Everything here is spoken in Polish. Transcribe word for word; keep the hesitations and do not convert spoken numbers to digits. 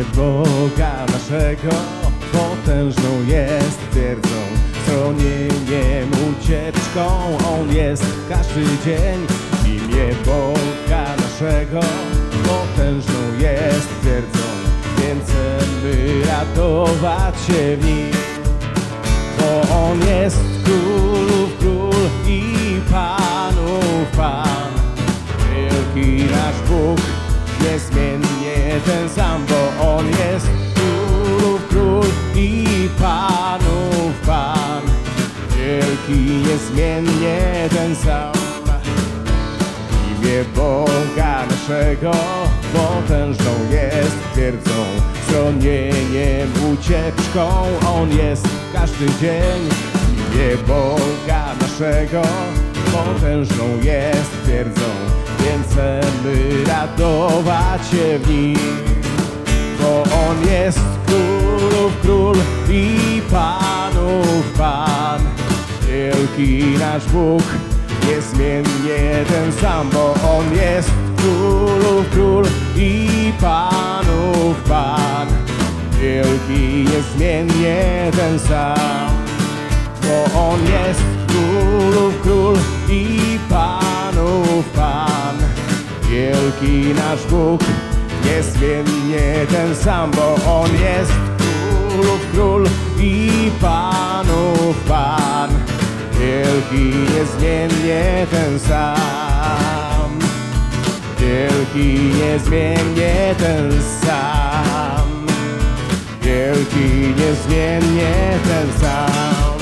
imię Boga naszego potężną jest twierdzą, schronieniem, ucieczką. On jest każdy dzień. Imię Boga naszego potężną jest twierdzą, więc chcemy radować się w Nim. Bo On jest królów król i panów pan. Wielki nasz Bóg, niezmiennie ten sam, bo On jest królów król i panów pan. Wielki, niezmiennie ten sam. Imię Boga naszego potężną jest twierdzą, schronieniem, ucieczką. On jest każdy dzień. Imię Boga naszego potężną jest twierdzą, więc chcemy radować się w Nim. Bo On jest królów król i panów pan. Wielki nasz Bóg, niezmiennie ten sam, bo On jest królów król i panów pan. Wielki, niezmiennie ten sam, bo On jest królów król i panów pan. Wielki nasz Bóg, niezmiennie ten sam, bo On jest królów król i panów pan. Wielki, niezmiennie ten sam. Wielki, niezmiennie ten sam. Wielki, niezmiennie ten sam.